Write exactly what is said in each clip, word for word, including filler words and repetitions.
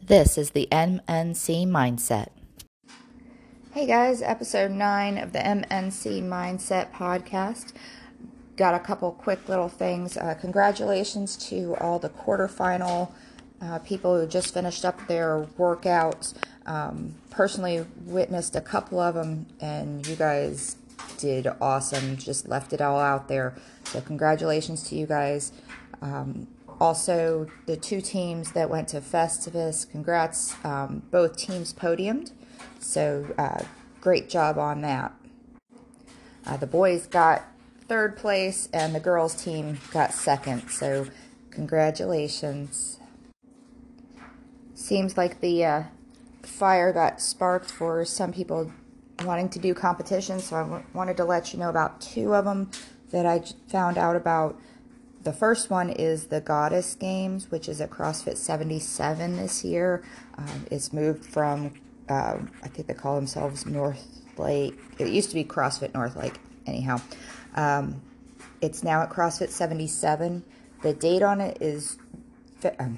This is the M N C Mindset. Hey guys, episode nine of the M N C Mindset podcast. Got a couple quick little things. Uh, congratulations to all the quarterfinal uh, people who just finished up their workouts. Um, personally witnessed a couple of them, and you guys did awesome. Just left it all out there. So congratulations to you guys. Um, Also, the two teams that went to Festivus, congrats. Um, both teams podiumed, so uh, great job on that. Uh, the boys got third place, and the girls team got second, so congratulations. Seems like the uh, fire got sparked for some people wanting to do competitions, so I w- wanted to let you know about two of them that I found out about. The first one is the Goddess Games, which is at CrossFit seventy-seven this year. Um, it's moved from, uh, I think they call themselves North Lake. It used to be CrossFit North Lake, anyhow. Um, it's now at CrossFit seventy-seven. The date on it is um,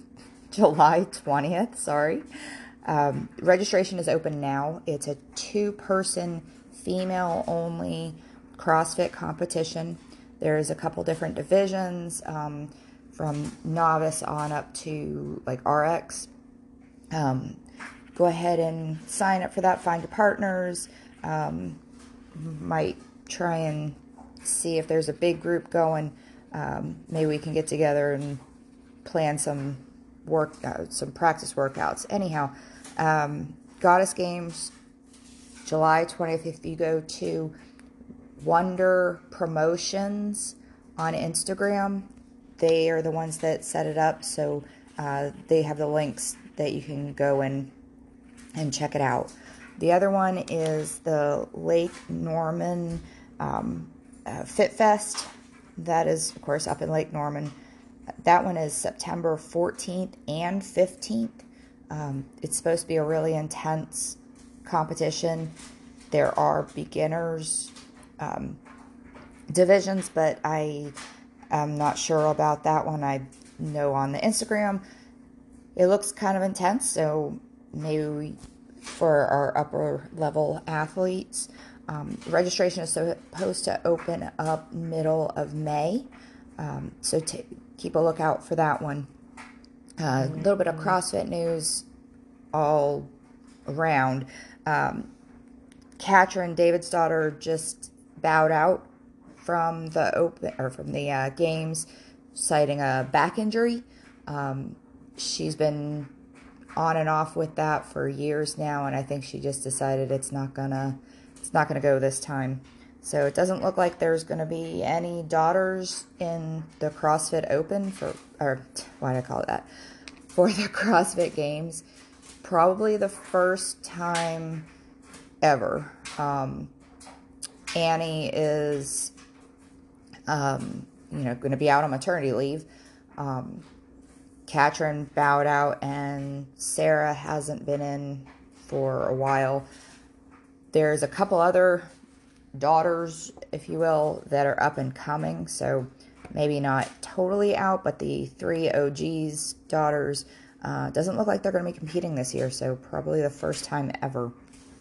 July twentieth, sorry. Um, registration is open now. It's a two-person, female-only CrossFit competition. There's a couple different divisions, um, from novice on up to like R X. Um, go ahead and sign up for that. Find your partners. Um, might try and see if there's a big group going. Um, maybe we can get together and plan some work, uh, some practice workouts. Anyhow, um, Goddess Games, July twentieth. If you go to Wonder Promotions on Instagram, they are the ones that set it up, so uh, they have the links that you can go and and check it out. The other one is the Lake Norman um, uh, Fit Fest. That is, of course, up in Lake Norman. That one is September fourteenth and fifteenth. Um, it's supposed to be a really intense competition. There are beginners Um, divisions, but I am not sure about that one. I know on the Instagram it looks kind of intense, so maybe we, for our upper level athletes, um, registration is supposed to open up middle of May, um, so t- keep a lookout for that one. A uh, little bit of CrossFit news all around. Um, Katrin, David's daughter, just bowed out from the open or from the uh, games, citing a back injury. Um, she's been on and off with that for years now, and I think she just decided it's not gonna it's not gonna go this time. So it doesn't look like there's gonna be any daughters in the CrossFit Open for or why did I call it that for the CrossFit Games. Probably the first time ever. Um, Annie is, um, you know, going to be out on maternity leave. Um, Katrin bowed out, and Sarah hasn't been in for a while. There's a couple other daughters, if you will, that are up and coming, so maybe not totally out, but the three O Gs daughters, uh, doesn't look like they're going to be competing this year, so probably the first time ever.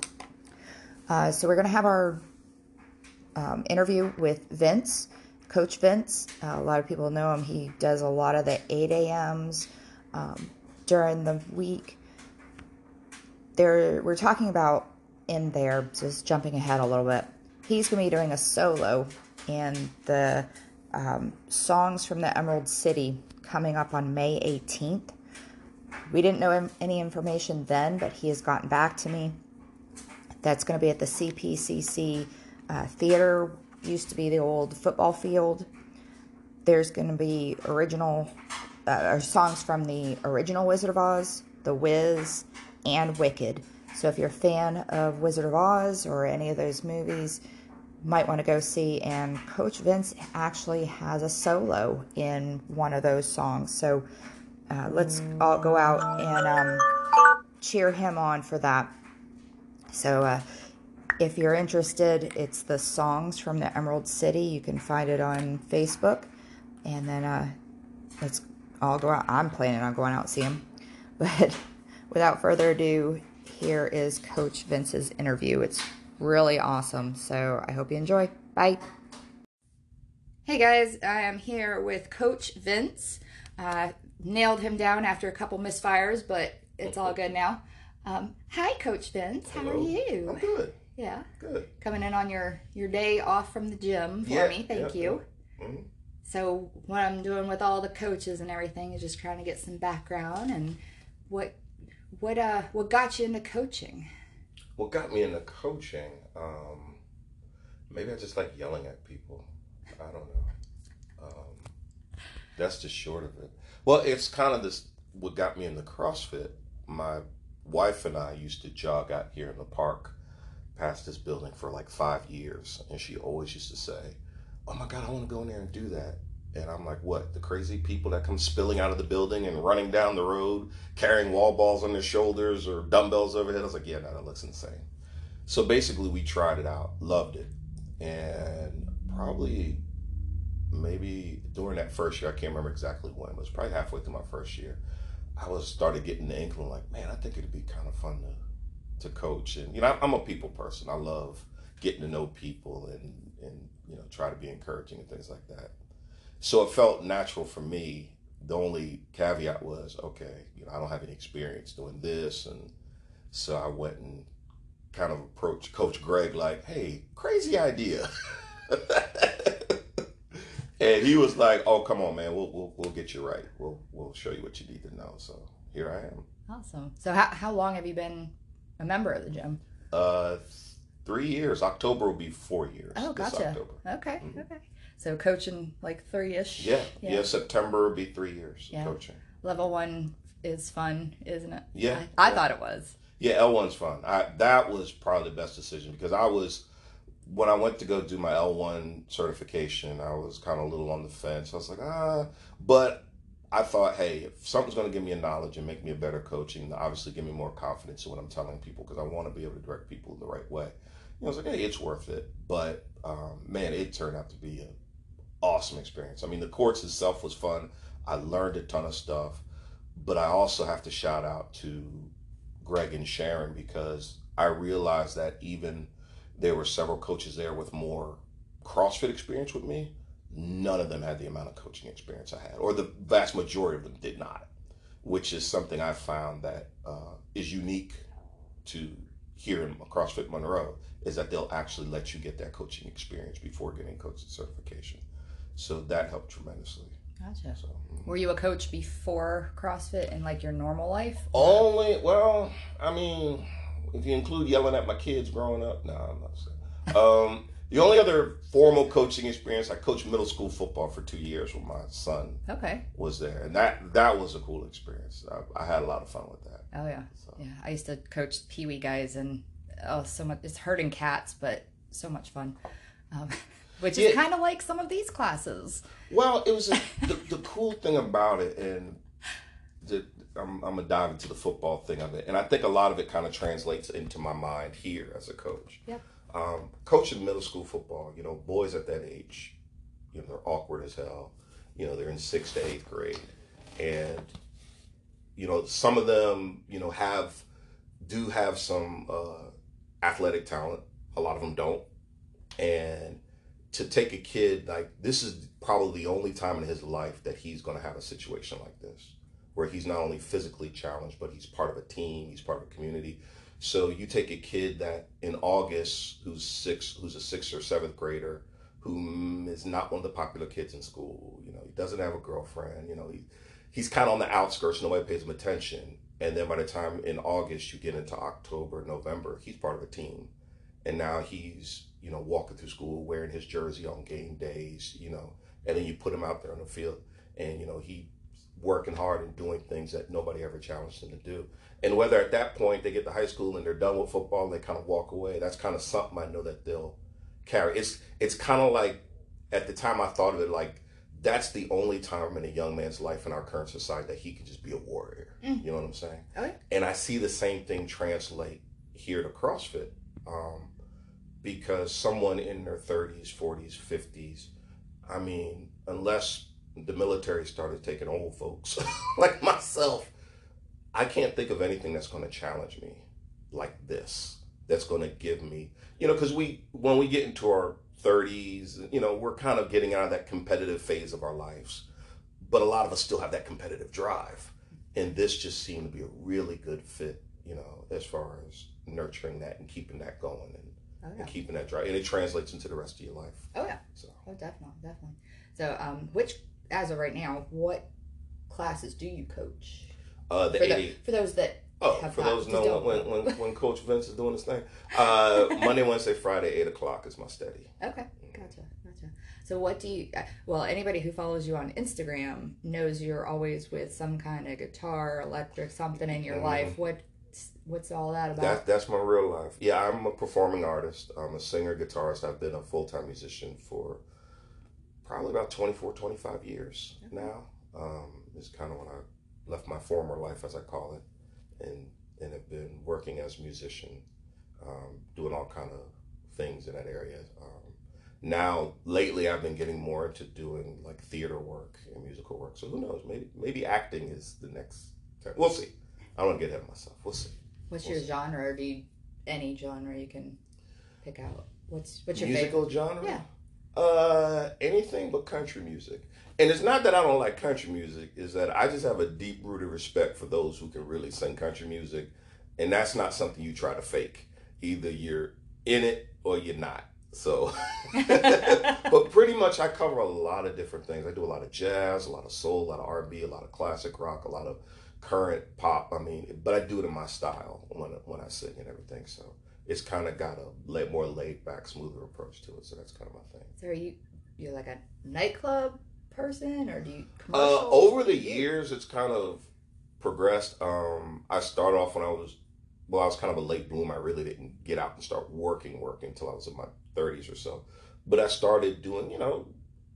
Uh, so we're going to have our Um, interview with Vince, Coach Vince. Uh, a lot of people know him. He does a lot of the eight a.m.s um, during the week. There, we're talking about in there, just jumping ahead a little bit. He's going to be doing a solo in the um, Songs from the Emerald City coming up on May eighteenth. We didn't know any information then, but he has gotten back to me. That's going to be at the C P C C Uh, theater. Used to be the old football field. There's going to be original uh, or songs from the original Wizard of Oz, The Wiz, and Wicked. So if you're a fan of Wizard of Oz or any of those movies, might want to go see. And Coach Vince actually has a solo in one of those songs. So uh, let's all go out and um, cheer him on for that. So uh, if you're interested, it's the Songs from the Emerald City. You can find it on Facebook. And then uh, let's all go out. I'm planning on going out and see him. But without further ado, here is Coach Vince's interview. It's really awesome, so I hope you enjoy. Bye. Hey guys, I am here with Coach Vince. Uh, nailed him down after a couple misfires, but it's all good now. Um, hi, Coach Vince. How Hello. are you? I'm good. Yeah. Good. Coming in on your, your day off from the gym for Yeah, me. Thank yeah, you. yeah. Mm-hmm. So what I'm doing with all the coaches and everything is just trying to get some background and what what uh what got you into coaching? What got me into coaching? Um, maybe I just like yelling at people. I don't know. Um, that's just short of it. Well, it's kind of this. What got me into CrossFit? My wife and I used to jog out here in the park past this building for like five years, and she always used to say, "Oh my God, I want to go in there and do that." And I'm like, what? The crazy people that come spilling out of the building and running down the road, carrying wall balls on their shoulders or dumbbells overhead. I was like, yeah, no, that looks insane. So basically we tried it out, loved it. And probably maybe during that first year, I can't remember exactly when, it was probably halfway through my first year, I was started getting the inkling like, man, I think it'd be kind of fun to, to coach. And, you know, I'm a people person. I love getting to know people and, and, you know, try to be encouraging and things like that. So it felt natural for me. The only caveat was, okay, you know, I don't have any experience doing this. And so I went and kind of approached Coach Greg like, hey, crazy idea. And he was like, oh, come on, man, we'll, we'll, we'll get you right. We'll, we'll show you what you need to know. So here I am. Awesome. So how, how long have you been a member of the gym? Uh, three years. October will be four years. Oh, this gotcha. October. Okay, Mhm. okay. So coaching like three-ish? Yeah, yeah, yeah, September will be three years yeah. of coaching. Level one is fun, isn't it? Yeah. I, I yeah. thought it was. Yeah, L one's fun. I That was probably the best decision because I was, when I went to go do my L one certification, I was kind of a little on the fence. I was like, ah, but I thought, hey, if something's going to give me a knowledge and make me a better coach, and obviously give me more confidence in what I'm telling people because I want to be able to direct people the right way. You know, I was like, hey, it's worth it. But um, man, it turned out to be an awesome experience. I mean, the course itself was fun. I learned a ton of stuff, but I also have to shout out to Greg and Sharon because I realized that even there were several coaches there with more CrossFit experience with me. None of them had the amount of coaching experience I had, or the vast majority of them did not, which is something I found that uh, is unique to here in CrossFit Monroe, is that they'll actually let you get that coaching experience before getting coaching certification. So that helped tremendously. Gotcha. So, mm. Were you a coach before CrossFit in like your normal life? Only, well, I mean, if you include yelling at my kids growing up, no, I'm not saying. Um, the only other formal coaching experience, I coached middle school football for two years when my son okay. was there, and that that was a cool experience. I, I had a lot of fun with that. Oh yeah, so. yeah. I used to coach Pee Wee guys, and oh, so much. It's hurting cats, but so much fun. Um, which is yeah. kind of like some of these classes. Well, it was a, the the cool thing about it, and the, I'm, I'm gonna dive into the football thing of it, and I think a lot of it kind of translates into my mind here as a coach. Yep. Um, coaching middle school football, you know, boys at that age, you know, they're awkward as hell. You know, they're in sixth to eighth grade, and you know, some of them, you know, have do have some uh, athletic talent. A lot of them don't, and to take a kid like this is probably the only time in his life that he's going to have a situation like this, where he's not only physically challenged, but he's part of a team, he's part of a community. So you take a kid that in August, who's six, who's a sixth or seventh grader, who is not one of the popular kids in school. You know, he doesn't have a girlfriend. You know, he he's kind of on the outskirts. Nobody pays him attention. And then by the time in August you get into October, November, he's part of a team, and now he's you know walking through school wearing his jersey on game days. You know, and then you put him out there on the field, and you know he working hard and doing things that nobody ever challenged him to do. And whether at that point they get to high school and they're done with football and they kind of walk away, that's kind of something I know that they'll carry. It's it's kind of like, at the time I thought of it like, that's the only time in a young man's life in our current society that he can just be a warrior. Mm. You know what I'm saying? Okay. And I see the same thing translate here to CrossFit. Um, because someone in their thirties, forties, fifties, I mean, unless the military started taking old folks like myself, I can't think of anything that's going to challenge me like this. That's going to give me, you know, because we when we get into our thirties, you know, we're kind of getting out of that competitive phase of our lives. But a lot of us still have that competitive drive, and this just seemed to be a really good fit, you know, as far as nurturing that and keeping that going and, Oh yeah. and keeping that drive, and it translates into the rest of your life. Oh yeah. So, Oh definitely, definitely. So, um, which as of right now, what classes do you coach? uh, the For the eighty. for those that Oh, have for not those who just know don't when, know. when when Coach Vince is doing his thing, uh, Monday, Wednesday, Friday, eight o'clock is my steady. Okay, gotcha, gotcha. So what do you? uh, Well, anybody who follows you on Instagram knows you're always with some kind of guitar, electric, something in your Mhm. life. What what's all that That about? that's my real life. Yeah, I'm a performing artist. I'm a singer, guitarist. I've been a full time musician for probably about twenty four, twenty five years Okay. now. Um, it's kind of when I left my former life, as I call it, and and have been working as a musician, um, doing all kind of things in that area. Um, now, lately, I've been getting more into doing like theater work and musical work. So who knows? Maybe maybe acting is the next. Time. We'll see. I don't want to get ahead of myself. We'll see. What's We'll your see. genre? Or do you any genre you can pick out? What's what's your Musical favorite? genre? Yeah. Uh, anything but country music. And it's not that I don't like country music, is that I just have a deep rooted respect for those who can really sing country music. And that's not something you try to fake. Either you're in it or you're not. So, but pretty much I cover a lot of different things. I do a lot of jazz, a lot of soul, a lot of R and B, a lot of classic rock, a lot of current pop. I mean, but I do it in my style when when I sing and everything. So it's kind of got a la- more laid back, smoother approach to it. So that's kind of my thing. So are you you're like a nightclub person or do you Uh, commercials? over What the do you do? years, it's kind of progressed. Um, I started off when I was, well, I was kind of a late bloomer. I really didn't get out and start working, working until I was in my thirties or so. But I started doing, you know,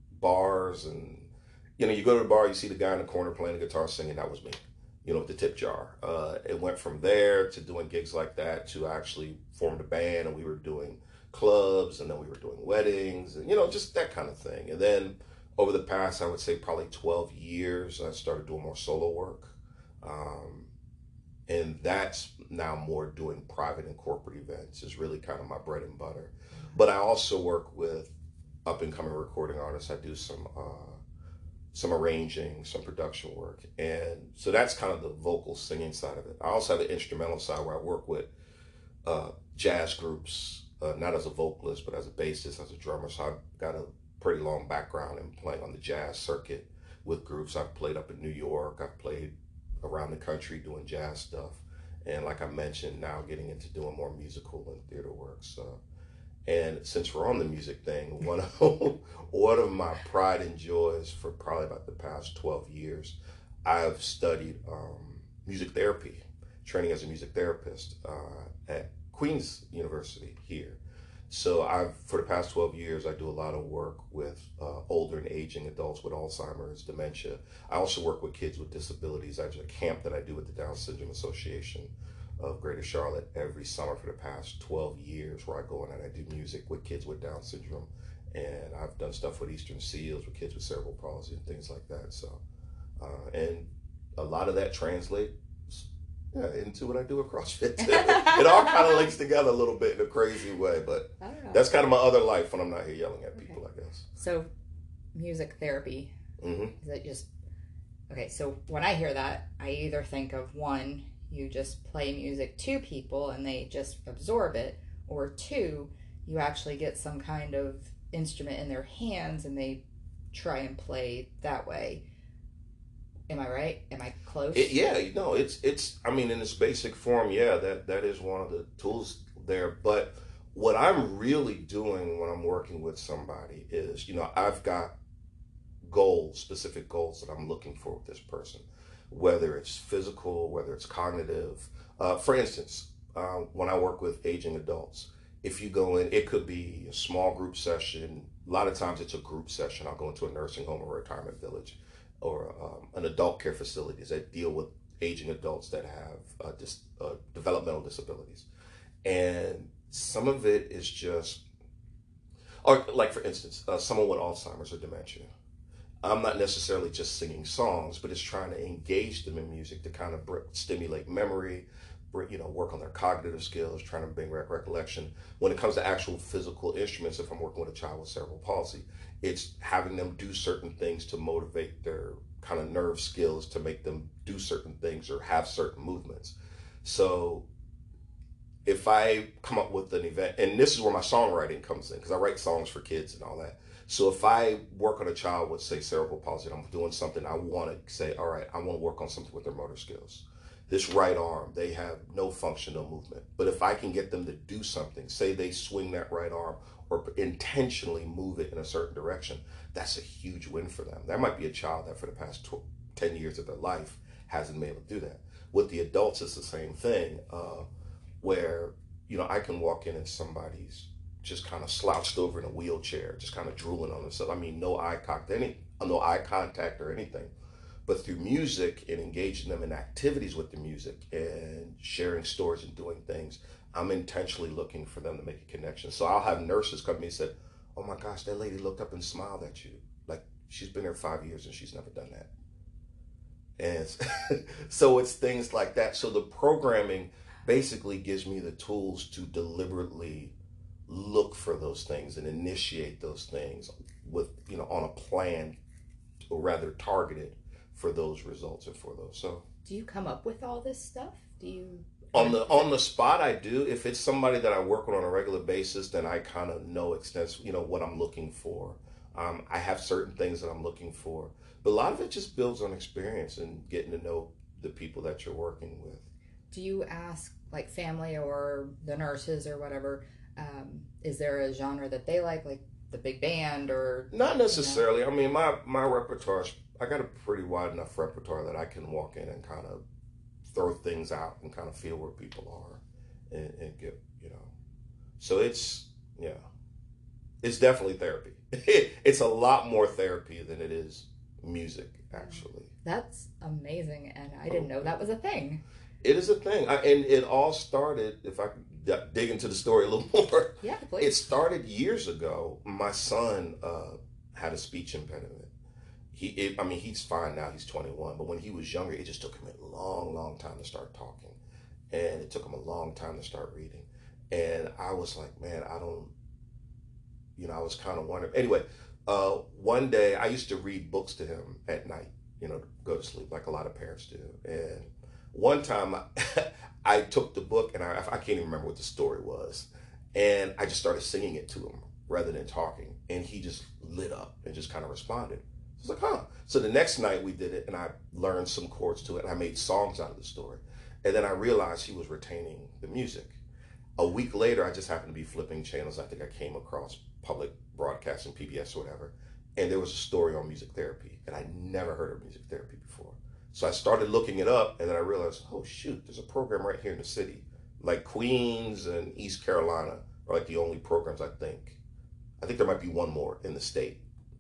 bars and, you know, you go to the bar, you see the guy in the corner playing the guitar singing. That was me, you know, with the tip jar. Uh, it went from there to doing gigs like that to I actually formed a band and we were doing clubs and then we were doing weddings and, you know, just that kind of thing. And then over the past, I would say probably twelve years, I started doing more solo work. Um, and that's now more doing private and corporate events is really kind of my bread and butter. But I also work with up and coming recording artists. I do some uh, some arranging, some production work, and so that's kind of the vocal singing side of it. I also have an instrumental side where I work with uh, jazz groups, uh, not as a vocalist, but as a bassist, as a drummer. So I've got a pretty long background in playing on the jazz circuit with groups. I've played up in New York. I've played around the country doing jazz stuff. And like I mentioned, now getting into doing more musical and theater work. So, and since we're on the music thing, one of one of my pride and joys for probably about the past twelve years, I've studied um, music therapy, training as a music therapist uh, at Queen's University here. So I've for the past twelve years I do a lot of work with uh, older and aging adults with Alzheimer's, dementia. I also work with kids with disabilities. I have a camp that I do with the Down Syndrome Association of Greater Charlotte every summer for the past twelve years, where I go in and I do music with kids with Down syndrome, and I've done stuff with Eastern Seals with kids with cerebral palsy and things like that. So, uh, and a lot of that translates yeah, into what I do at CrossFit. It all kind of links together a little bit in a crazy way, but I don't know. that's kind of my other life when I'm not here yelling at people, I guess. So music therapy, Mm-hmm. is it just okay, so when I hear that, I either think of one, you just play music to people and they just absorb it, or two, you actually get some kind of instrument in their hands and they try and play that way. Am I right? Am I close? It, yeah, you know, it's it's. I mean, in its basic form, yeah, that that is one of the tools there. But what I'm really doing when I'm working with somebody is, you know, I've got goals, specific goals that I'm looking for with this person, whether it's physical, whether it's cognitive. Uh, for instance, uh, when I work with aging adults, if you go in, it could be a small group session. A lot of times it's a group session. I'll go into a nursing home or a retirement village or um, an adult care facilities that deal with aging adults that have uh, dis- uh, developmental disabilities. And some of it is just, or like for instance, uh, someone with Alzheimer's or dementia. I'm not necessarily just singing songs, but it's trying to engage them in music to kind of br- stimulate memory, br- you know, work on their cognitive skills, trying to bring rec- recollection. When it comes to actual physical instruments, if I'm working with a child with cerebral palsy, it's having them do certain things to motivate their kind of nerve skills to make them do certain things or have certain movements. So if I come up with an event, and this is where my songwriting comes in, because I write songs for kids and all that. So if I work on a child with, say, cerebral palsy, and I'm doing something, I want to say, all right, I want to work on something with their motor skills. This right arm, they have no function, no movement. But if I can get them to do something, say they swing that right arm or intentionally move it in a certain direction, that's a huge win for them. That might be a child that for the past ten years of their life hasn't been able to do that. With the adults, it's the same thing, uh, where, you know, I can walk in and somebody's just kind of slouched over in a wheelchair, just kind of drooling on themselves. I mean, no eye contact, any, no eye contact or anything. But through music and engaging them in activities with the music and sharing stories and doing things, I'm intentionally looking for them to make a connection. So I'll have nurses come to me and say, oh my gosh, that lady looked up and smiled at you. Like, she's been there five years and she's never done that. And so it's things like that. So the programming basically gives me the tools to deliberately look for those things and initiate those things with, you know, on a plan, or rather targeted for those results and for those. So do you come up with all this stuff? Do you on the on the spot? I do. If it's somebody that I work with on a regular basis, then I kind of know extensively, you know, what I'm looking for. Um, I have certain things that I'm looking for, but a lot of it just builds on experience and getting to know the people that you're working with. Do you ask like family or the nurses or whatever? Um, is there a genre that they like, like the big band or? Not necessarily. You know? I mean, my my repertoire, I got a pretty wide enough repertoire that I can walk in and kind of throw things out and kind of feel where people are, and, and get, you know. So it's yeah, it's definitely therapy. It's a lot more therapy than it is music, actually. That's amazing, and I didn't know that was a thing. It is a thing, I, and it all started. If I could dig into the story a little more, yeah, please. It started years ago. My son uh, had a speech impediment. He, it, I mean, he's fine now. He's twenty-one, but when he was younger, it just took him a long, long time to start talking, and it took him a long time to start reading. And I was like, man, I don't, you know, I was kind of wondering. Anyway, uh, one day I used to read books to him at night, you know, to go to sleep, like a lot of parents do, and one time I, I took the book and I, I can't even remember what the story was. And I just started singing it to him rather than talking. And he just lit up and just kind of responded. I was like, huh. So the next night we did it and I learned some chords to it and I made songs out of the story. And then I realized he was retaining the music. A week later, I just happened to be flipping channels. I think I came across public broadcasting, P B S or whatever. And there was a story on music therapy. And I never heard of music therapy before. So I started looking it up, and then I realized, oh shoot, there's a program right here in the city. Like Queens and East Carolina are like the only programs I think. I think there might be one more in the state.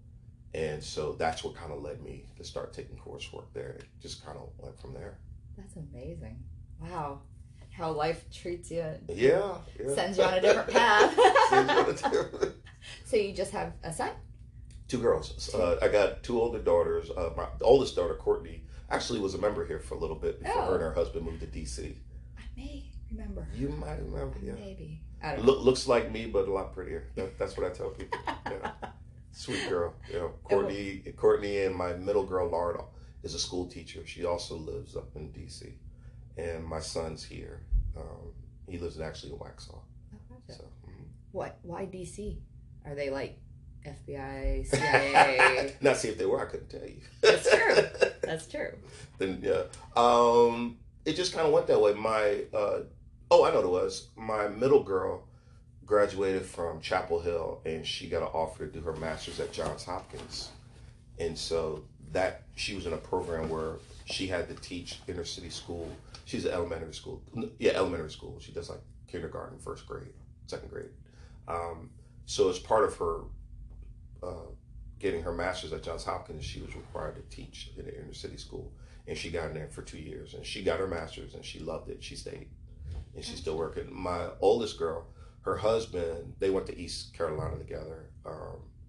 And so that's what kind of led me to start taking coursework there. It just kind of went from there. That's amazing. Wow. How life treats you. Yeah. yeah. Sends you on a different path. Sends you on a different... So you just have a son? Two girls. Uh, I got two older daughters. Uh, my oldest daughter, Courtney, actually was a member here for a little bit before oh. her and her husband moved to D C. I may remember. You might remember, yeah. Maybe. I don't Look, know. looks like me, but a lot prettier. That, that's what I tell people. Yeah. Sweet girl. You know, Courtney, Courtney and my middle girl, Lauren, is a school teacher. She also lives up in D C. And my son's here. Um, he lives actually in Waxhaw. Oh, gotcha. So, mm-hmm. What? Why D C? Are they like F B I, C I A? Not see if they were. I couldn't tell you. That's true. That's true. Then yeah, um, it just kind of went that way. My uh, oh, I know what it was. My middle girl graduated from Chapel Hill, and she got an offer to do her master's at Johns Hopkins, and so that she was in a program where she had to teach inner city school. She's at elementary school. Yeah, elementary school. She does like kindergarten, first grade, second grade. Um, so as part of her uh, getting her master's at Johns Hopkins, she was required to teach in an inner city school. And she got in there for two years. And she got her master's and she loved it. She stayed. And she's still working. My oldest girl, her husband, they went to East Carolina together. Um,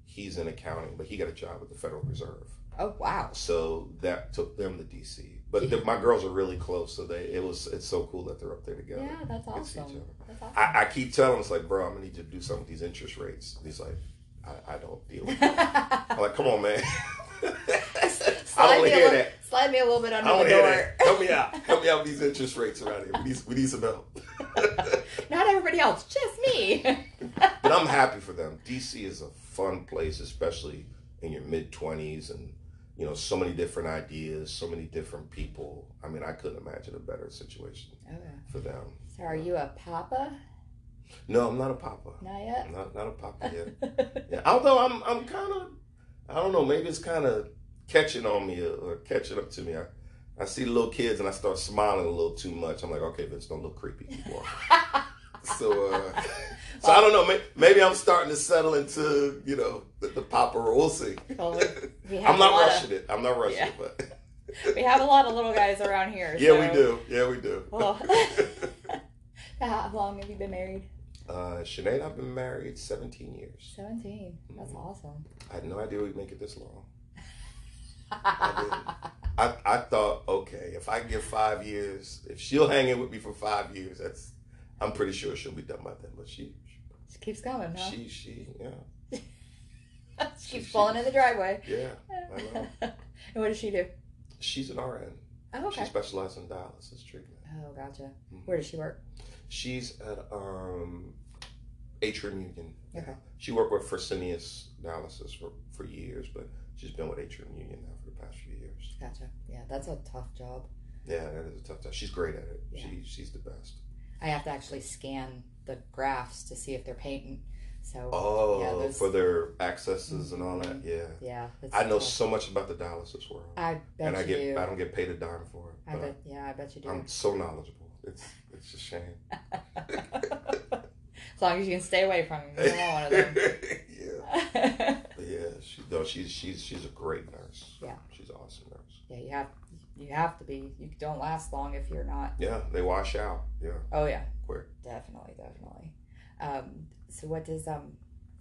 he's in accounting, but he got a job at the Federal Reserve. Oh wow! So that took them to D C. But the, my girls are really close, so they it was it's so cool that they're up there together. Yeah, that's Get to see each awesome. other. That's awesome. I, I keep telling him, it's like, bro, I'm gonna need you to do something with these interest rates. And he's like, I, I don't deal with that. I'm like, come on, man. I slide, don't me a hear little, that. slide me a little bit I under don't the hear door. that. Help me out. Help me out with these interest rates around here. We need, we need some help. Not everybody else, just me. But I'm happy for them. D C is a fun place, especially in your mid twenties, and you know, so many different ideas, so many different people. I mean, I couldn't imagine a better situation Okay. for them. So are you a papa? No, I'm not a papa. Not yet. I'm not not a papa yet. Yeah. Although I'm I'm kind of, I don't know, maybe it's kind of catching on me or, or catching up to me. I, I see the little kids and I start smiling a little too much. I'm like, okay, Vince, don't look creepy. Keep walking. So, uh, so well, I don't know. Maybe, maybe I'm starting to settle into, you know, the, the papa role. We'll see. Well, we, we have I'm not rushing of, it. I'm not rushing yeah. it, but we have a lot of little guys around here. Yeah, so. we do. Yeah, we do. Well, how long have you been married? Uh, Sinead, I've been married seventeen years. seventeen. That's mm-hmm. awesome. I had no idea we'd make it this long. I didn't. I, I thought, okay, if I give five years, if she'll hang in with me for five years, that's, I'm pretty sure she'll be done by then. But she, she keeps coming, huh? She, she, yeah. she keeps she, falling she, in the driveway. Yeah, I know. And what does she do? She's an R N. Oh, okay. She specializes in dialysis treatment. Oh, gotcha. Mm-hmm. Where does she work? She's at um, Atrium Union. Okay. She worked with Fresenius Dialysis for, for years, but she's been with Atrium Union now for the past few years. Gotcha. Yeah, that's a tough job. Yeah, that is a tough job. She's great at it. Yeah. She she's the best. I have to actually scan the graphs to see if they're patent. So oh, yeah, those, for their accesses and all that. Yeah. Yeah. I know tough. so much about the dialysis world. I bet and I you get do. I don't get paid a dime for it. I bet. Yeah, I bet you do. I'm so knowledgeable. It's it's a shame. As long as you can stay away from them. You don't want one of them. Yeah. But yeah, she no, she's she's she's a great nurse. Yeah. She's an awesome nurse. Yeah, you have you have to be. You don't last long if you're not. Yeah, they wash out. Yeah. Oh yeah. Quick. Definitely, definitely. Um, so what does um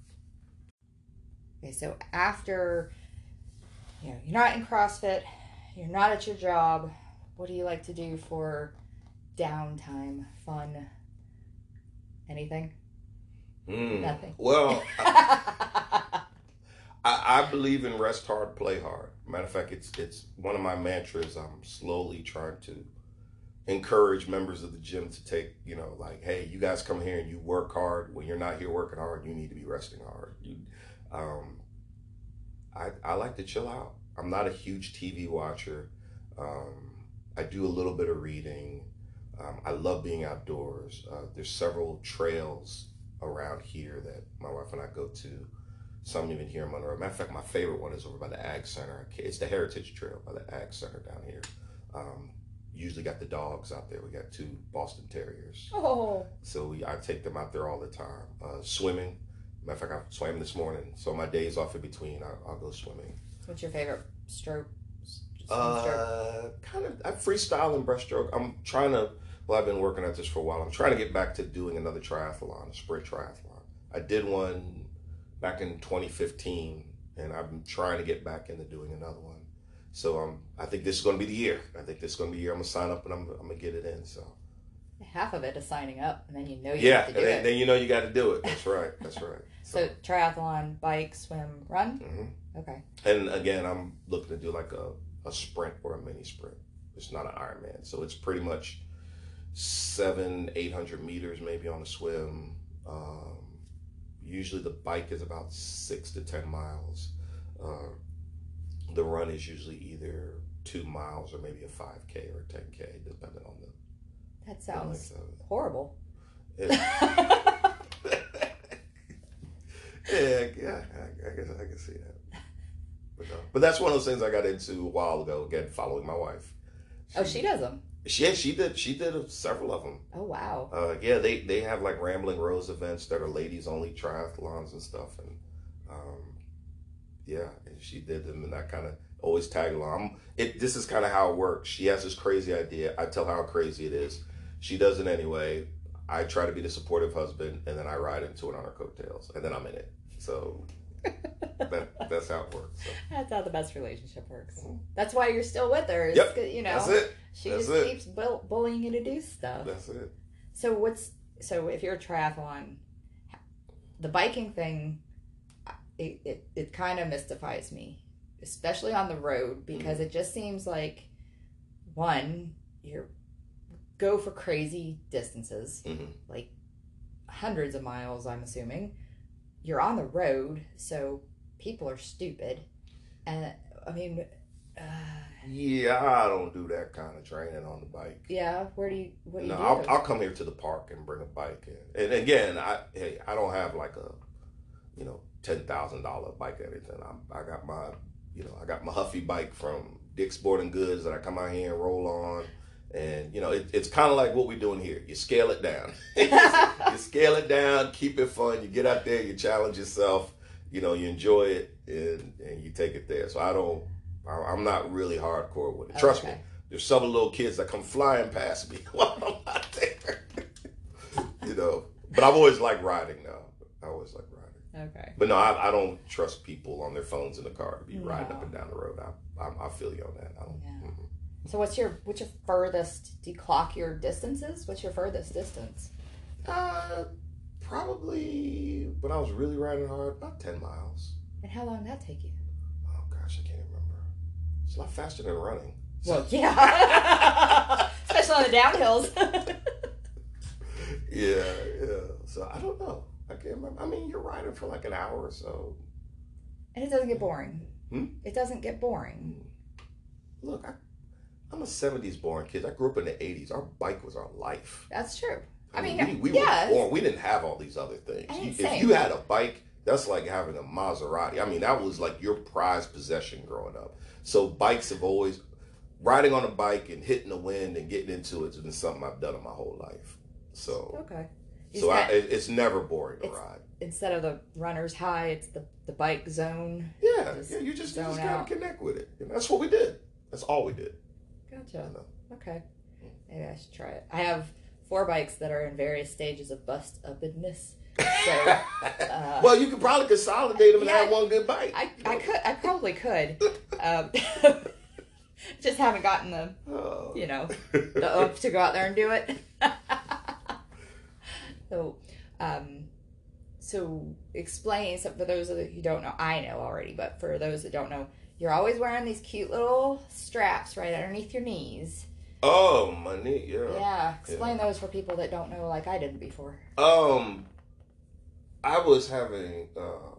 Okay, so after you know, you're not in CrossFit, you're not at your job, what do you like to do for downtime, fun? Anything? Mm. Nothing. Well, I, I, I believe in rest hard, play hard. Matter of fact, it's it's one of my mantras. I'm slowly trying to encourage members of the gym to take, you know, like, hey, you guys come here and you work hard. When you're not here working hard, you need to be resting hard. You, um, I I like to chill out. I'm not a huge T V watcher. Um, I do a little bit of reading. Um, I love being outdoors. Uh, there's several trails around here that my wife and I go to. Some even here in Monroe. Matter of fact, my favorite one is over by the Ag Center. It's the Heritage Trail by the Ag Center down here. Um, usually got the dogs out there. We got two Boston Terriers. Oh. So we, I take them out there all the time. Uh, swimming. Matter of fact, I swam this morning. So my days off in between, I, I'll go swimming. What's your favorite stroke? Uh, kind of, I freestyle and breaststroke. I'm trying to, well, I've been working at this for a while. I'm trying to get back to doing another triathlon, a sprint triathlon. I did one back in twenty fifteen, and I'm trying to get back into doing another one. So um, I think this is going to be the year. I think this is going to be the year I'm going to sign up and I'm, I'm going to get it in. So half of it is signing up, and then you know you yeah, have to do then, it. then you know you got to do it. That's right. That's right. So, so triathlon, bike, swim, run? Mm-hmm. Okay. And again, I'm looking to do like a, a sprint or a mini sprint. It's not an Ironman. So it's pretty much seven, eight hundred meters maybe on a swim. Um, usually the bike is about six to ten miles. Uh, the run is usually either two miles or maybe a five K or a ten K, depending on the. That sounds horrible. It, yeah, yeah, I, I guess I can see that. But, uh, but that's one of those things I got into a while ago. Again, following my wife. She, oh, she does them. She she did she did several of them. Oh wow. Uh, yeah, they they have like Rambling Rose events that are ladies only triathlons and stuff, and um, yeah, and she did them, and I kind of always tag along. It this is kind of how it works. She has this crazy idea. I tell her how crazy it is. She does it anyway. I try to be the supportive husband, and then I ride into it on her coattails, and then I'm in it. So that that's how it works. So. That's how the best relationship works. That's why you're still with her. Is, Yep. You know, that's it. She that's just it. keeps bull- bullying you to do stuff. That's it. So what's so if you're a triathlon, the biking thing, it it, it kind of mystifies me, especially on the road, because mm-hmm. it just seems like one you're go for crazy distances, mm-hmm. like hundreds of miles. I'm assuming you're on the road, so people are stupid, and I mean. Uh, Yeah, I don't do that kind of training on the bike. Yeah, where do you? What do no, you do? I'll, I'll come here to the park and bring a bike in. And again, I hey, I don't have like a, you know, ten thousand dollar bike or anything. I I got my, you know, I got my Huffy bike from Dick's Sporting Goods that I come out here and roll on. And you know, it, it's kind of like what we're doing here. You scale it down. You scale it down, keep it fun. You get out there, you challenge yourself. You know, you enjoy it, and and you take it there. So I don't. I'm not really hardcore with it. Trust okay. me, there's some little kids that come flying past me while I'm out there. You know, but I've always liked riding now. I always like riding. Okay. But no, I, I don't trust people on their phones in the car to be no. riding up and down the road. I I, I feel you on that. I don't. Yeah. Mm-hmm. So what's your what's your furthest? Do you clock your distances? What's your furthest distance? Uh, probably when I was really riding hard, about ten miles. And how long did that take you? Oh gosh, I can't remember. It's a lot faster than running. Well, yeah. Especially on the downhills. yeah, yeah. So I don't know. I can't remember. I mean, you're riding for like an hour or so. And it doesn't get boring. Hmm? It doesn't get boring. Look, I, I'm a seventies born kid. I grew up in the eighties. Our bike was our life. That's true. I, I mean, mean, we, we yeah, were born. We didn't have all these other things. You, if you had a bike, that's like having a Maserati. I mean, that was like your prized possession growing up. So bikes have always, riding on a bike and hitting the wind and getting into it has been something I've done in my whole life. So okay. So I, it's never boring to ride. Instead of the runner's high, it's the, the bike zone. Yeah, just yeah. You just, you just gotta connect with it. And that's what we did. That's all we did. Gotcha. Okay. Maybe I should try it. I have four bikes that are in various stages of bust upness. So, uh, well, you could probably consolidate them and yeah, have one good bike. I, I could, I probably could. Um, just haven't gotten the, oh. you know, the oomph to go out there and do it. so, um, so explain. So for those that you don't know, I know already, but for those that don't know, you're always wearing these cute little straps right underneath your knees. Oh, my knee, yeah. Yeah, explain yeah. those for people that don't know, like I didn't before. Um. I was having, uh,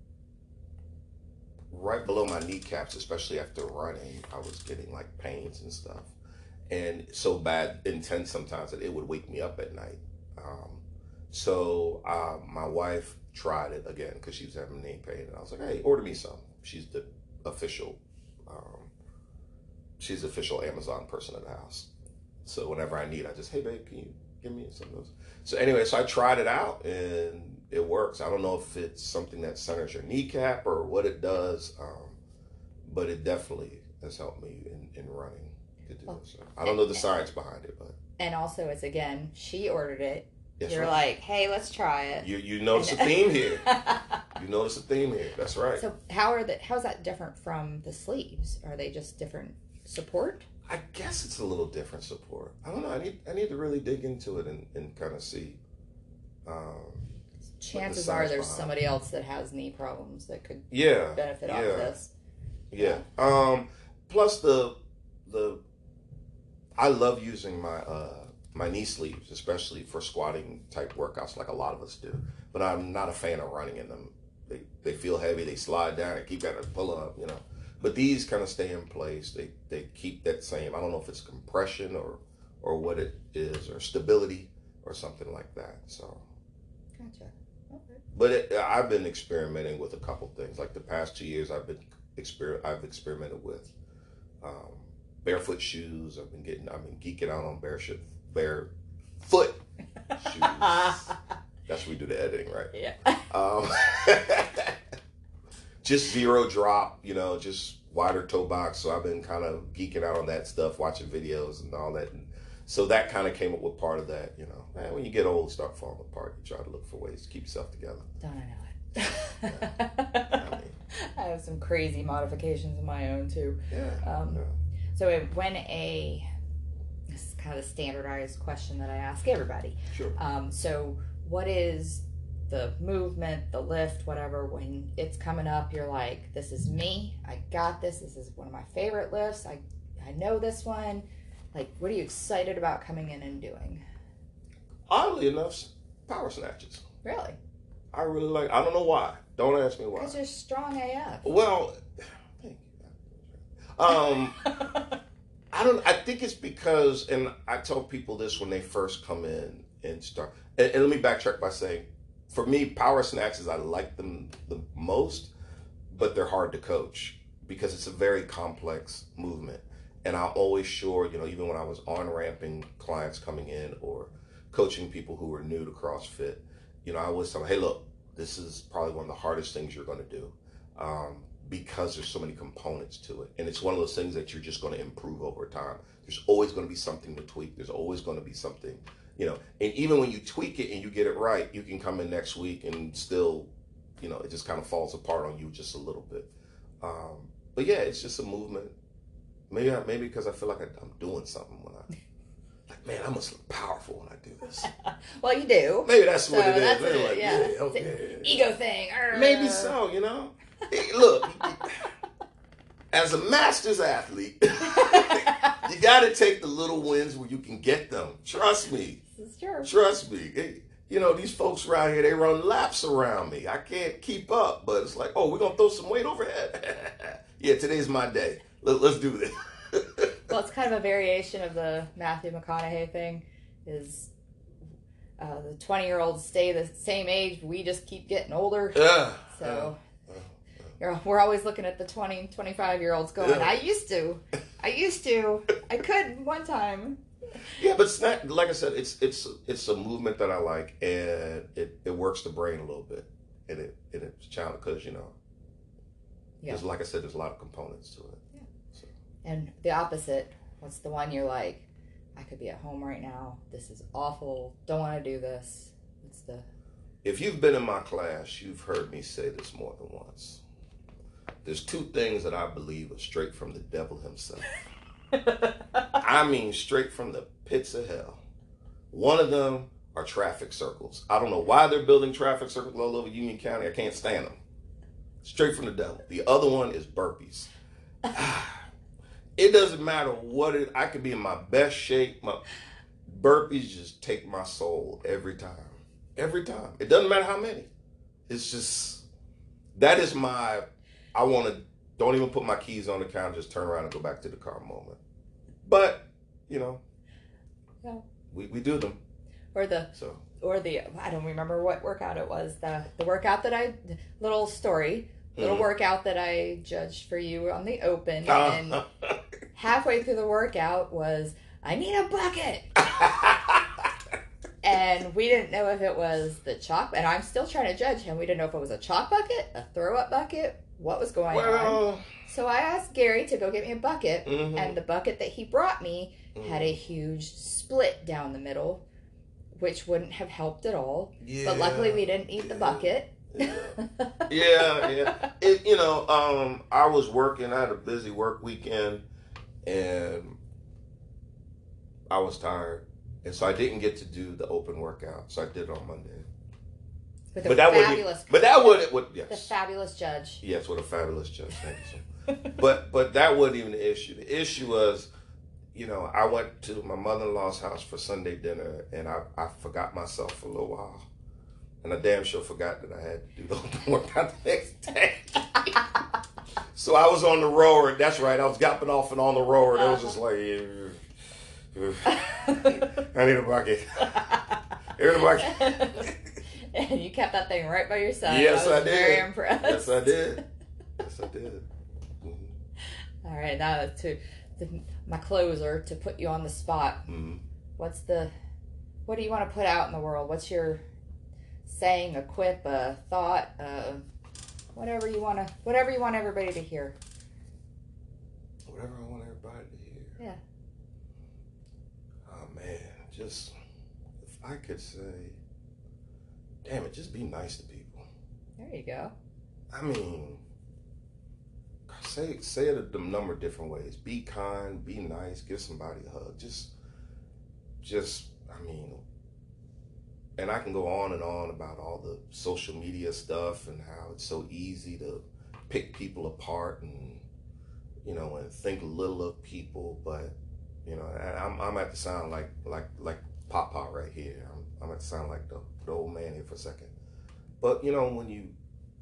right below my kneecaps, especially after running, I was getting like pains and stuff. And so bad, intense sometimes that it would wake me up at night. Um, so uh, my wife tried it again because she was having knee pain. And I was like, hey, order me some. She's the official, um, she's the official Amazon person in the house. So whenever I need, I just, hey, babe, can you give me some of those? So anyway, so I tried it out and it works. I don't know if it's something that centers your kneecap or what it does, um, but it definitely has helped me in, in running to do well, so. I don't know the science behind it, but and also it's again she ordered it. That's You're right. like, hey, let's try it. You you notice a theme here. You notice a theme here. That's right. So how are the how's that different from the sleeves? Are they just different support? I guess it's a little different support. I don't know. I need I need to really dig into it and, and kind of see. Um, Chances are there's somebody else that has knee problems that could yeah, benefit yeah. off of this. Yeah. Um, plus the the I love using my uh, my knee sleeves, especially for squatting type workouts like a lot of us do. But I'm not a fan of running in them. They they feel heavy, they slide down, I keep having to pull up, you know. But these kind of stay in place. They they keep that same, I don't know if it's compression or or what it is, or stability or something like that. So Gotcha. Okay. But it, I've been experimenting with a couple things. Like the past two years, I've been exper- I've experimented with um, barefoot shoes. I've been getting, I've been geeking out on barefoot barefoot shoes. That's where we do the editing, right? Yeah. Um, just zero drop, you know, just wider toe box. So I've been kind of geeking out on that stuff, watching videos and all that. And so that kind of came up with part of that, you know. Man, when you get old, start falling apart. You try to look for ways to keep yourself together. Don't I know it? I mean, I have some crazy modifications of my own too. yeah. Um, yeah. So it- when a this is kind of a standardized question that I ask everybody. Sure. Um, so what is the movement, the lift, whatever, when it's coming up, you're like, this is me. I got this. This is one of my favorite lifts. I I know this one. Like, what are you excited about coming in and doing? Oddly enough, power snatches. Really? I really like. I don't know why. Don't ask me why. Because you're strong A F. Well, um, I don't. I think it's because, and I tell people this when they first come in and start. And, and let me backtrack by saying, for me, power snatches, I like them the most, but they're hard to coach because it's a very complex movement. And I'm always sure, you know, even when I was on ramping clients coming in or coaching people who were new to CrossFit, you know, I always tell them, hey, look, this is probably one of the hardest things you're going to do um, because there's so many components to it. And it's one of those things that you're just going to improve over time. There's always going to be something to tweak. There's always going to be something, you know, and even when you tweak it and you get it right, you can come in next week and still, you know, it just kind of falls apart on you just a little bit. Um, but yeah, it's just a movement. Maybe I, maybe because I feel like I, I'm doing something when I, like, man, I must look powerful when I do this. Well, you do. Maybe that's So what it is. that's Maybe it, like, yeah. yeah, okay. Ego thing. Arr. Maybe so, you know. Hey, look, as a masters athlete, you got to take the little wins where you can get them. Trust me. This is true. Trust me. It, you know, these folks around here, they run laps around me. I can't keep up, but it's like, oh, we're going to throw some weight overhead. Yeah, today's my day. Let, let's do this. Well, it's kind of a variation of the Matthew McConaughey thing. Is uh, the twenty-year-olds stay the same age, we just keep getting older. Yeah. So Uh, uh, you're, we're always looking at the twenty, twenty-five-year-olds going, Yeah. I used to. I used to. I could one time. Yeah, but it's not, like I said, it's it's it's a movement that I like, and it, it works the brain a little bit, and it and it's challenging because, you know, Yeah. there's, like I said, there's a lot of components to it. Yeah. So. And the opposite, what's the one you're like, I could be at home right now. This is awful. Don't want to do this. What's the... If you've been in my class, you've heard me say this more than once. There's two things that I believe are straight from the devil himself. I mean, straight from the pits of hell. One of them are traffic circles. I don't know why they're building traffic circles all over Union County. I can't stand them. Straight from the devil. The other one is burpees. It doesn't matter what it, I could be in my best shape. My burpees just take my soul every time. Every time. It doesn't matter how many. It's just, that is my, I want to, don't even put my keys on the counter, just turn around and go back to the car moment. But, you know, Yeah. we, we do them. Or the... So. Or the, I don't remember what workout it was. The the workout that I, little story, little Mm. workout that I judged for you on the open. Uh, And halfway through the workout was, I need a bucket. And we didn't know if it was the chalk, and I'm still trying to judge him. We didn't know if it was a chalk bucket, a throw up bucket, what was going on. well, So I asked Gary to go get me a bucket, mhm. and the bucket that he brought me Mm. had a huge split down the middle, which wouldn't have helped at all. Yeah, But luckily we didn't eat the yeah, bucket. Yeah, yeah. yeah. It, you know, um, I was working. I had a busy work weekend, and I was tired, and so I didn't get to do the open workout. So I did it on Monday. With a But that would, fabulous, but that would, it would, the yes, fabulous judge. yes, what a fabulous judge. Thank you, sir. But but that wasn't even the issue. The issue was, you know, I went to my mother-in-law's house for Sunday dinner, and I, I forgot myself for a little while. And I damn sure forgot that I had to do the open workout the next day. So I was on the rower. That's right. I was gapping off and on the rower. And it was just like, I need a bucket. Here's a bucket. And you kept that thing right by your side. Yes, I was I did. very impressed. Yes, I did. Yes, I did. Mhm. All right, now to, to my closer, to put you on the spot. Mhm. What's the, what do you want to put out in the world? What's your saying, a quip, a thought, uh, whatever you want to, whatever you want everybody to hear? Whatever I want everybody to hear. Yeah. Oh man, just if I could say, damn it, just be nice to people. There you go. I mean, say say it a number of different ways. Be kind, be nice, give somebody a hug. Just, just, I mean, and I can go on and on about all the social media stuff and how it's so easy to pick people apart and, you know, and think little of people. But, you know, and I'm I'm at to sound like like like Papa right here. I'm I'm at to sound like the, the old man here for a second. But you know, when you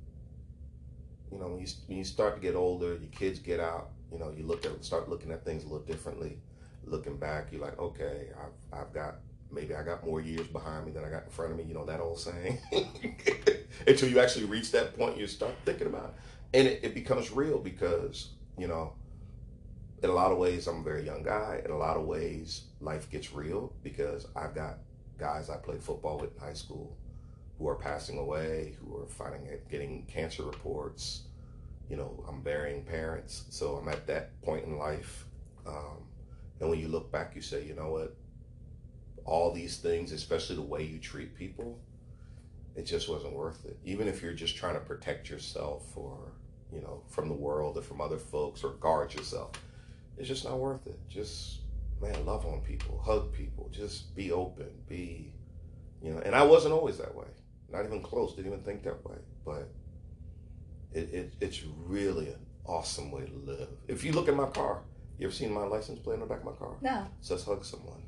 you know when you when you start to get older, your kids get out. You know, you look at start looking at things a little differently. Looking back, you're like, okay, I've I've got maybe I got more years behind me than I got in front of me. You know that old saying. Until you actually reach that point, you start thinking about it, and it, it becomes real because you know. In a lot of ways, I'm a very young guy. In a lot of ways, life gets real because I've got guys I played football with in high school who are passing away, who are finding it, getting cancer reports. You know, I'm burying parents, so I'm at that point in life. Um, and when you look back, you say, you know what? All these things, especially the way you treat people, it just wasn't worth it. Even if you're just trying to protect yourself or, you know, from the world or from other folks or guard yourself. It's just not worth it. Just, man, love on people, hug people, just be open, be, you know, and I wasn't always that way. Not even close, didn't even think that way. But it, it it's really an awesome way to live. If you look at my car, you ever seen my license plate on the back of my car? No. It says hug someone.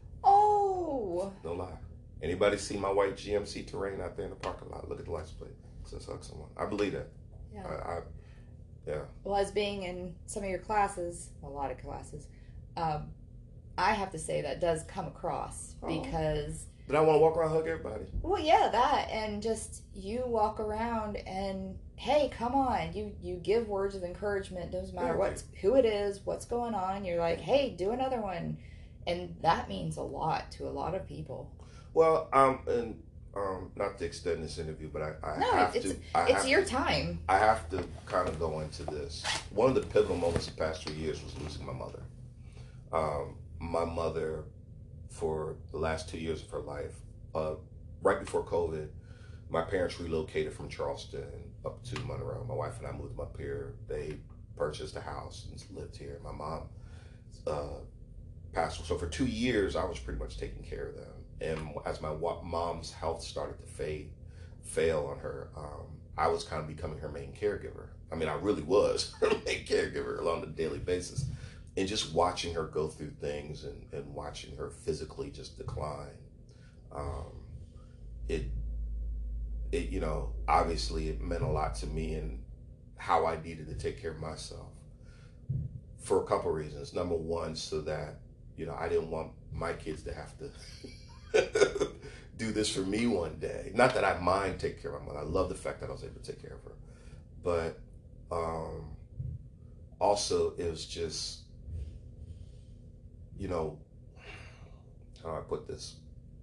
Oh. No lie. Anybody see my white G M C Terrain out there in the parking lot? Look at the license plate. It says hug someone. I believe that. Yeah. I, I Yeah. Well, as being in some of your classes, a lot of classes, um, I have to say that does come across Oh. because. But I want to walk around and hug everybody. Well, yeah, that, and just you walk around and hey, come on, you you give words of encouragement. Doesn't matter Yeah. what who it is, what's going on. You're like, hey, do another one, and that means a lot to a lot of people. Well, um, and. Um, not to extend this interview, but I, I No, have it's to. I it's have your to, time. I have to kind of go into this. One of the pivotal moments of the past three years was losing my mother. Um, my mother, for the last two years of her life, uh, right before COVID, my parents relocated from Charleston up to Monroe. My wife and I moved them up here. They purchased a house and lived here. My mom uh, passed. So for two years, I was pretty much taking care of them. And as my mom's health started to fade, fail on her, um, I was kind of becoming her main caregiver. I mean, I really was her main caregiver on a daily basis. And just watching her go through things and, and watching her physically just decline, um, it, it, you know, obviously it meant a lot to me and how I needed to take care of myself for a couple of reasons. Number one, so that, you know, I didn't want my kids to have to do this for me one day. Not that I mind taking care of my mother. I love the fact that I was able to take care of her. But um, also it was just, you know, how do I put this?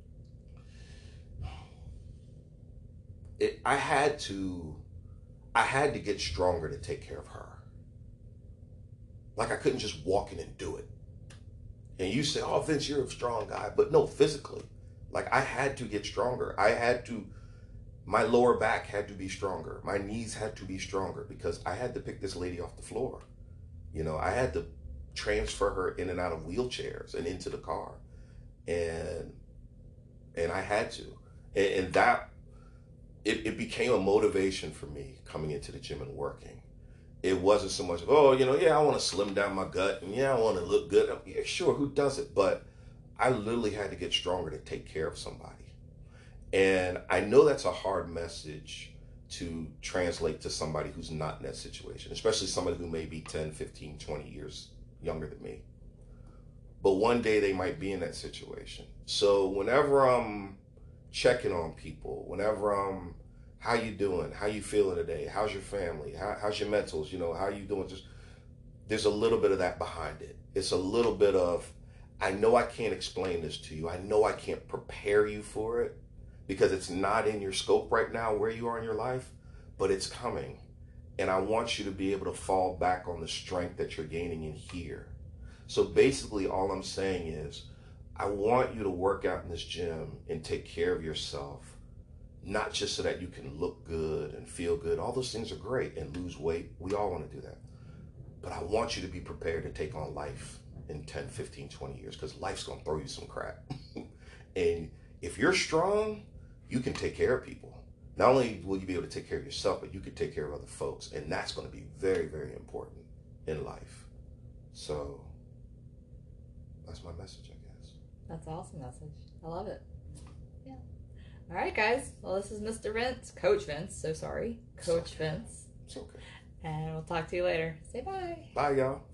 It, I had to, I had to get stronger to take care of her. Like I couldn't just walk in and do it. And you say, oh, Vince, you're a strong guy. But no, physically. Like I had to get stronger. I had to, my lower back had to be stronger. My knees had to be stronger because I had to pick this lady off the floor. You know, I had to transfer her in and out of wheelchairs and into the car. And and I had to. And, and that, it, it became a motivation for me coming into the gym and working. It wasn't so much of, oh, you know, yeah, I want to slim down my gut and yeah, I want to look good. Yeah, sure, who doesn't? But I literally had to get stronger to take care of somebody. And I know that's a hard message to translate to somebody who's not in that situation, especially somebody who may be ten, fifteen, twenty years younger than me. But one day they might be in that situation. So whenever I'm checking on people, whenever I'm, how you doing? How you feeling today? How's your family? How, how's your mentals? You know, how you doing? Just, there's a little bit of that behind it. It's a little bit of, I know I can't explain this to you. I know I can't prepare you for it because it's not in your scope right now where you are in your life, but it's coming. And I want you to be able to fall back on the strength that you're gaining in here. So basically all I'm saying is, I want you to work out in this gym and take care of yourself not just so that you can look good and feel good. All those things are great, and lose weight. We all want to do that. But I want you to be prepared to take on life in ten, fifteen, twenty years, because life's going to throw you some crap. And if you're strong, you can take care of people. Not only will you be able to take care of yourself, but you can take care of other folks. And that's going to be very, very important in life. So that's my message, I guess. That's an awesome message. I love it. Yeah. All right, guys. Well, this is Mister Vince, Coach Vince. So sorry. Coach It's okay. Vince. It's okay. And we'll talk to you later. Say bye. Bye, y'all.